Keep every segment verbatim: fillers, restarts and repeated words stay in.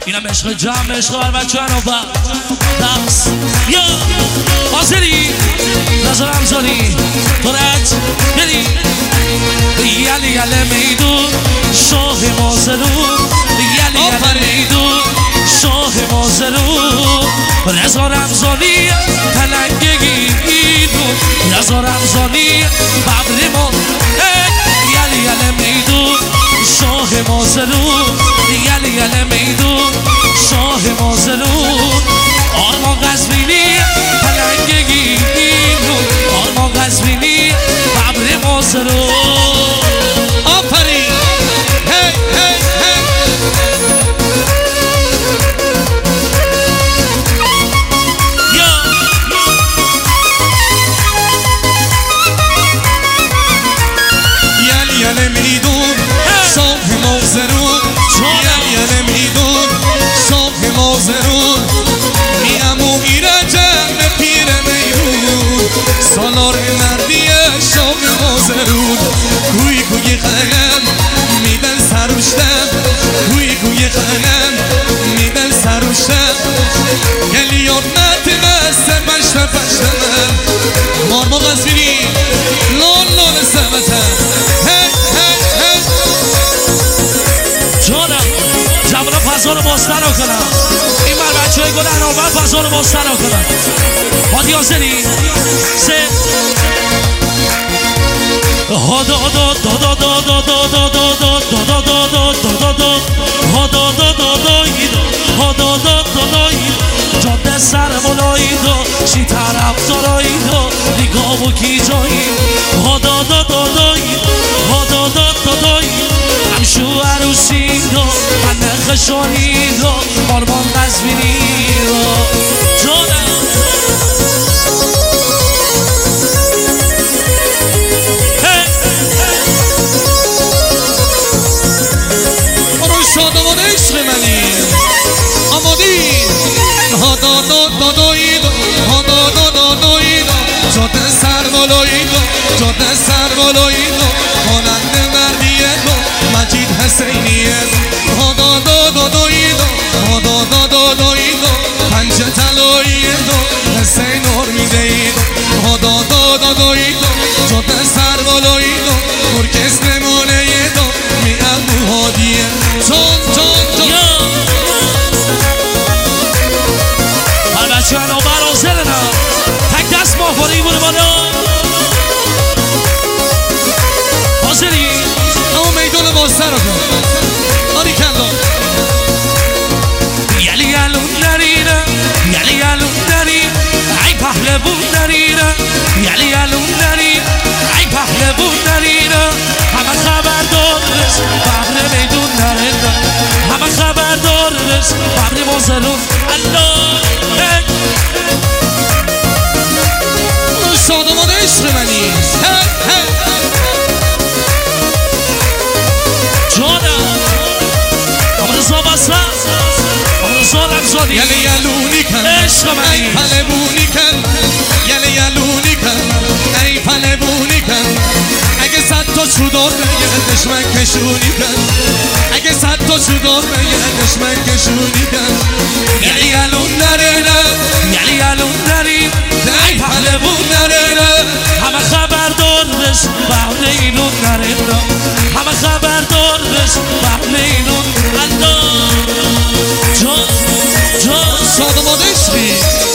اینم عشق جمع عشق بر بچه هنو با دقص یا حاضری نظر همزانی تورت یلی یلی یلی میدون شاه مازرون یلی یلی میدون شاه مازرون رضا رمزانی پلنگگی ایدون رضا رمزانی ببری ما یلی یلی میدون شاه مازرون یلی یلی میدون شاه مازرون آرمان قزوینی پلنگگی ایدون آرمان قزوینی ببری مازرون آفرین هی هی هی یل میدون شاه مازرون یل میدون شاه مازرون میامو ایرجم پیر میمون سالار مردی شاه مازرون گوی گوی خنم میدن سروشتم گوی گوی خنم میدن سروشتم گلیون نتمسته پشت پشتم مارمو قزوینی لون لون سمتم جوانان فضا رو بازتر رو کنم این بر بچه های گل اناربر فضا رو بازتر رو کنم بادی حاضری سه هادا دا دا دا دا دا دا دا دا دا دا دا دا دا دا هادا دا دا دا هادا دا دا دا جاده سر مولایی دا چی طرف دارایی دا نگاه و کی جایی هادا دا دا دا هادا دا دا دا همشو عروسی دا من خشانی دا آرمان قزوینی دا جانم برو شادمان عشق منی آمادی ها دا دا دا دایی دا ها دا دا دا دایی دا جاده سر بالایی دا جاده سر بالایی دا مانند مردیه دا مجید حسینیه ها دا دا دا دایی دا ها دا دا دا دایی دا پنجه تلاییه دا حسین ارمیده ای دا ها دا دا دا دایی دا جاده سر بالایی دا ارکست نمونه دا میام موهادیه جان جان جان هر بچه هنو برازل نه تک دست ماهواری بوده بالا حاضری اما میدون بازتر رو کن آری کندان یلی یلون نرینه یلی یلون نرین ای پهلوون نرینه یلی یلون نرین ای پهلوون نرینه همه خبر دارش ببر میدون نرینه همه خبر دارش ببر مازرون الله شادمان عشق منی جانم امروزا بسن امروزا رمزانی یلی یلونی کن عشق منی ای پلبونی کن یلی یلونی کن ای پلبونی کن اگه صد تا چودار بگردش من کشونی کن اگه صد تا چودار بگردش من کشونی کن یلی یلون نرینه یلی یلون نرین ای پهلوون نرینه همه خبر دارش بهر اینون نرینه همه خبر دارش بهر اینون الله جان جان شادمان عشقی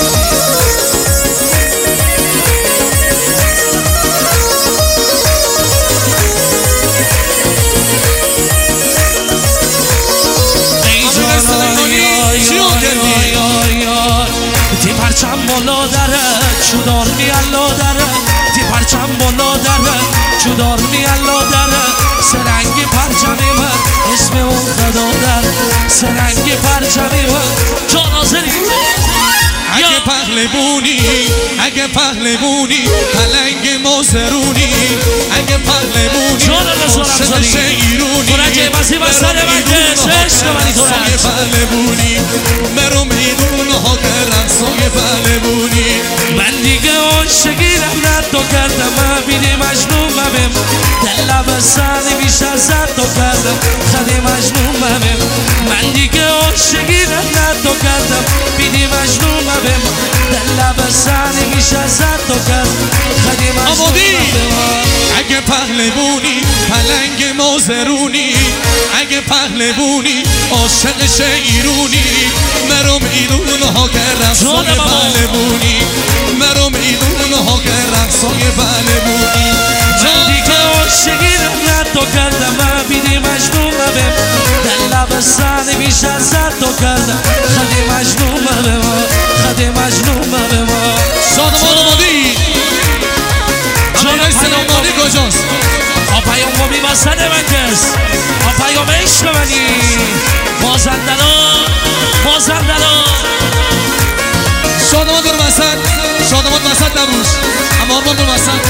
تی پرچم بالا داره چودار می الله داره تی پرچم بالا داره چودار می الله داره سرنگی پرچمی من اسم اون خدا داره سرنگی پرچمی من جان آزری اگه پهلوونی اگه پهلوونی پلنگ مازرونی اگه پهلوونی عاشق شیرونی فرجه بسی بستر من کش عشق منی تو رنگ پهلوونی برو میدون ها کرم سوی پهلوونی من دیگه عاشقیرم ردو کردم من بیدی مجنون ممم دلم بستنی بیش از ردو کردم خدی مجنون ممم من دیگه عاشقیرم تو کردم بیدی مجنون به ما دل لب سنی میشه ازت تو کردم خدی مجنون به ما اگه پهلوونی پلنگ مازرونی اگه پهلوونی عاشق شیرونی مرم ایدون ها که رقصای پهلوونی مرم ایدون ها که رقصای پهلوونی من دیگه عاشقی رنگت تو کردم من بیدی مجنون به ما دل لب سنی میشه ازت تو کردم خدی مجنون به ما خدی مجنون به ما شادمان آمادی جانای سلامانی کجاست آپایون گمی وسط من کس آپایون عشق منی مازندران مازندران شادمان در وسط شادمان وسط نبوش اما آرمان در وسط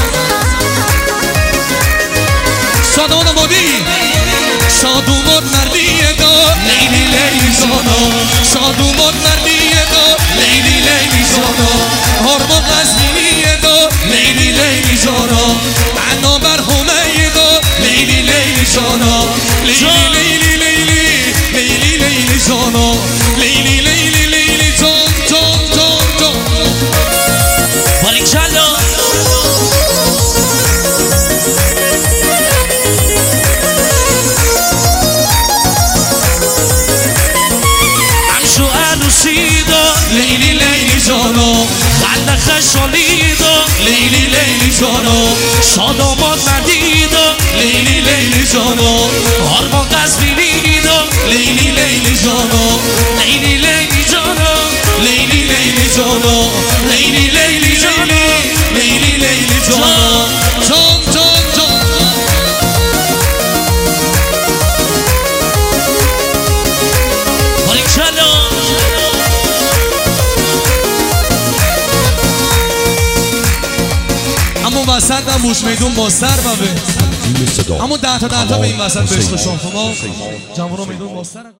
شادمان آمادی شادومان مردیه دار لیلی لیلی زانا شادومان مردیه دار لیلی لیلی زانا هرمان غزمینیه دار لیلی لیلی زانا عنا برهمه دار لیلی لیلی زانا لیلی لیلی لیلی لیلی لیلی زانا لیلی لیلی لیلی زان زان زان زان باریکالله لیلی لیلی جانو خنده خشالیدو لیلی لیلی جانو شادمان مردیدو لیلی لیلی جانو آرمان قزوینیدو لیلی لیلی جانو لیلی لیلی جانو لیلی لیلی جانو لیلی لیلی جانو لیلی لیلی جانو جان جان جان باریکالله اما وسط نموش میدون با سر ببه اما ده تا ده تا به این وسط بشت شما جوان رو میدون با سر